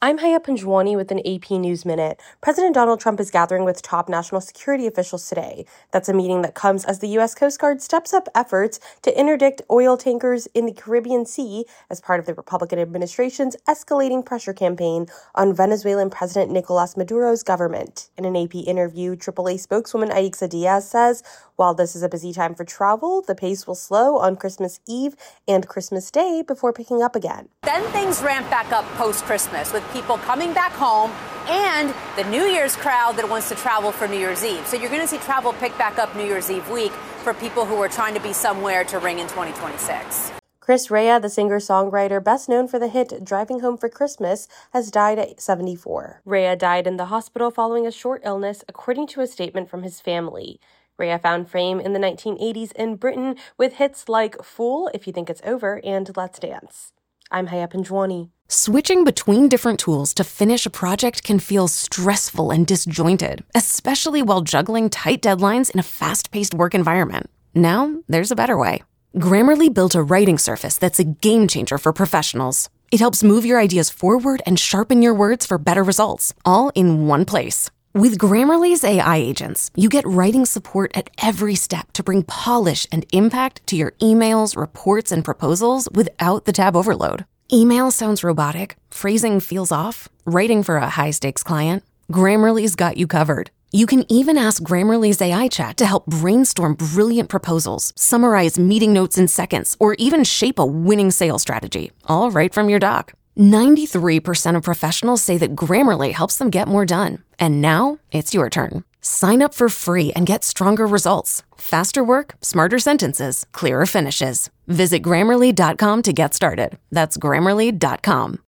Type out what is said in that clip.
I'm Haya Panjwani with an AP News Minute. President Donald Trump is gathering with top national security officials today. That's a meeting that comes as the U.S. Coast Guard steps up efforts to interdict oil tankers in the Caribbean Sea as part of the Republican administration's escalating pressure campaign on Venezuelan President Nicolas Maduro's government. In an AP interview, AAA spokeswoman Aixa Diaz says, while this is a busy time for travel, the pace will slow on Christmas Eve and Christmas Day before picking up again. Then things ramp back up post-Christmas with people coming back home and the New Year's crowd that wants to travel for New Year's Eve. So you're going to see travel pick back up New Year's Eve week for people who are trying to be somewhere to ring in 2026. Chris Rea, the singer-songwriter best known for the hit Driving Home for Christmas, has died at 74. Rea died in the hospital following a short illness, according to a statement from his family. Rea found fame in the 1980s in Britain with hits like Fool, If You Think It's Over, and Let's Dance. I'm Haya Panjwani. Switching between different tools to finish a project can feel stressful and disjointed, especially while juggling tight deadlines in a fast-paced work environment. Now, there's a better way. Grammarly built a writing surface that's a game changer for professionals. It helps move your ideas forward and sharpen your words for better results, all in one place. With Grammarly's AI agents, you get writing support at every step to bring polish and impact to your emails, reports, and proposals without the tab overload. Email sounds robotic, phrasing feels off, writing for a high-stakes client. Grammarly's got you covered. You can even ask Grammarly's AI chat to help brainstorm brilliant proposals, summarize meeting notes in seconds, or even shape a winning sales strategy, all right from your dock. 93% of professionals say that Grammarly helps them get more done. And now it's your turn. Sign up for free and get stronger results. Faster work, smarter sentences, clearer finishes. Visit Grammarly.com to get started. That's Grammarly.com.